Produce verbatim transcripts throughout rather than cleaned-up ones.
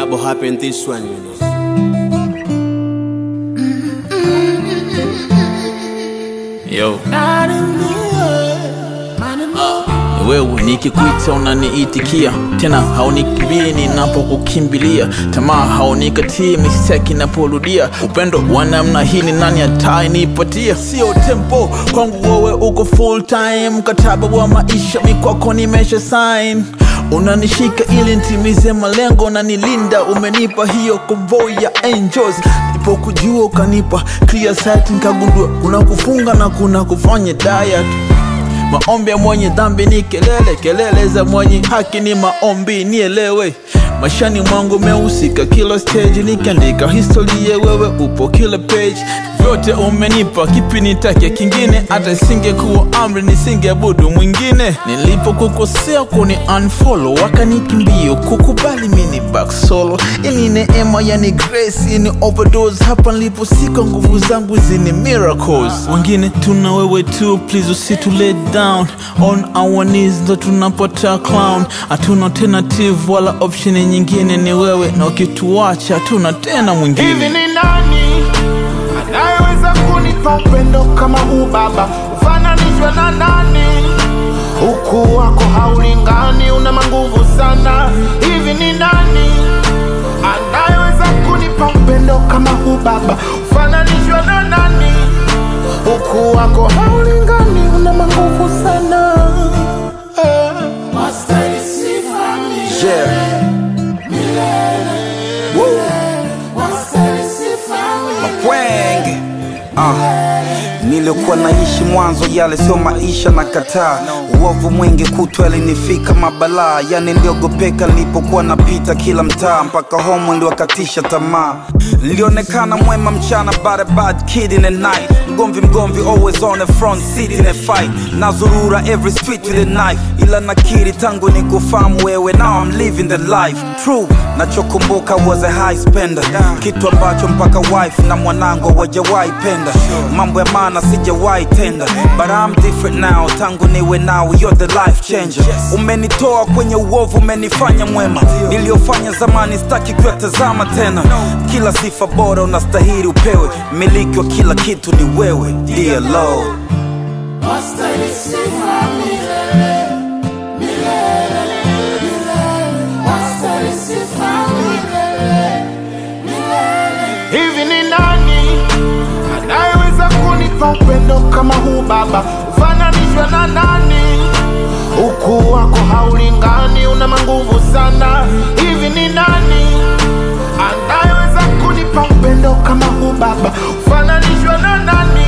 collabo happened this one, you know. Yo. Wewe nikikuita unaniitikia, tena haunikimbie ninapokukimbilia, tamaa haunikatii mistake inaporudia. Upendo wa namna hii ni nani atanipatia? Sio tempo kwangu, wewe uko full time, mkataba wa maisha mikwako nimesha sign. Unanishika ili nitimize malengo na nilinda, umenipa hiyo convoy ya angels. Nipo kujua ukanipa clear sight, nikagundua kuna kufunga na kuna kufanya diet. Maombi ya mwenye dhambi ni kelele, kelele za mwenye haki ni maombi, nielewe. Maishani mwangu mehusika kila stage, nikiandika historia wewe upo kila page. Vyote umenipa, kipi nitake kingine? Hata singekuwa amri nisingeabudu mwingine. Nilipokukosea kuni unfollow, wakanikimbia kukubali mini back solo. Ili neema yani grace, ini overdose. Hapa nilipo siko nguvu zangu zini miracles. Wengine tuna wewe tu, please usitu let down. On our knees ndo tunapata clown. Hatuna alternative wala option nyingine, ni wewe na ukituacha hatuna tena mwingine. Hivi ni nani anayeweza kunipa upendo kama huu baba? Ufananishwe na nani? Ukuu wako haulingani, una manguvu sana. Hivi ni nani anayeweza kunipa upendo kama huu baba? Ufananishwe na nani? Ukuu wako haulingani, una manguvu sana. Wastahili sifa milele. Mapwenge uh. Nilikuwa naishi mwanzo yale sio maisha na kataa. Uovu mwingi kutwa ilinifika mabalaa, yani niliogopeka nilipokuwa napita kila mtaa. Mpaka home niliwakatisha tamaa. Nilionekana mwema mchana but a bad kid in the night. Mgomvi mgomvi always on the front seat in a fight. Nazurura every street with a knife. Ila nakiri tangu nikufahamu wewe, now I'm living the life true. Nachokumbuka was a high spender, kitu ambacho mpaka wife na mwanangu hawajawahi penda. Mambo ya maana sijawahi tenda, but I'm different now. Tangu niwe now you're the life changer. Umenitoa kwenye uovu, umenifanya mwema. Niliofanya zamani sitaki kuyatazama tena. Kila sifa bora unastahili upewe, miliki wa kila kitu ni wewe, dear Lord. Wastahili sifa milele, milele, milele. Wastahili sifa milele, milele. Hivi ni nani anayeweza kunipa upendo kama huu baba? Ufananishwe na nani? Ukuu wako haulingani, una manguvu sana. Hivi ni nani anayeweza kunipa upendo kama huu baba? Ufananishwe na nani?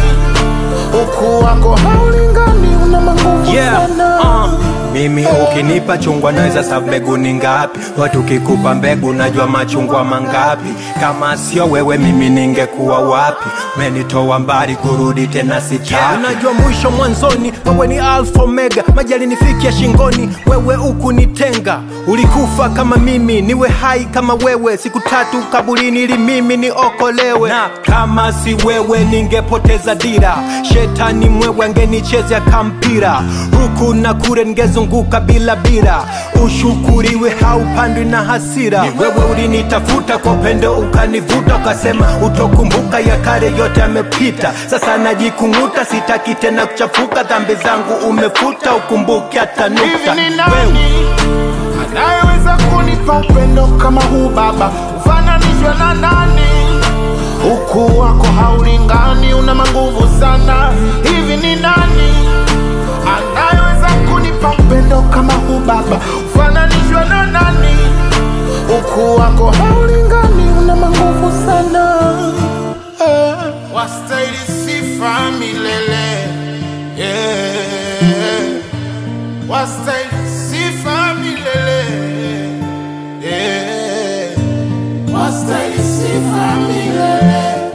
Ukuu wako haulingani, una manguvu yeah, sana. uh. Mimi ukinipa chungwa naweza sabu mbegu ni ngapi? Watu kikupa mbegu najua machungwa mangapi? Kama sio wewe mimi ningekuwa wapi? Umenitoa mbali kurudi tena sitaki. Yeah, unajua mwisho mwanzoni, wewe ni alpha omega. Majali nifikia shingoni, wewe ukunitenga. Ulikufa kama mimi, niwe hai kama wewe. Siku tatu kaburini ili mimi niokolewe. Na kama si wewe ningepoteza dira. Shetani mwewe angenichezea kampira. Huku na kure ngezunguka bila bira. Ushukuriwe haupandwi na hasira. Ni wewe ulinitafuta kwa upendo ukanivuta. Ukasema utokumbuka ya kale yote yamepita. Sasa najikunguta sitaki tena kuchafuka. Dhambi zangu umefuta ukumbuke hata nukta. Hivi ni nani anayeweza kunipa upendo kama huu baba? Ufananishwe na nani? Ukuu wako haulingani, una manguvu sana. Hivi ni nani anayeweza kunipa upendo kama huu baba? Ufananishwe na nani? Ukuu wako haulingani, una manguvu sana. eh. Wastahili sifa milele, yeah. Wastahili sifa milele, yeah. Wastahili sifa milele.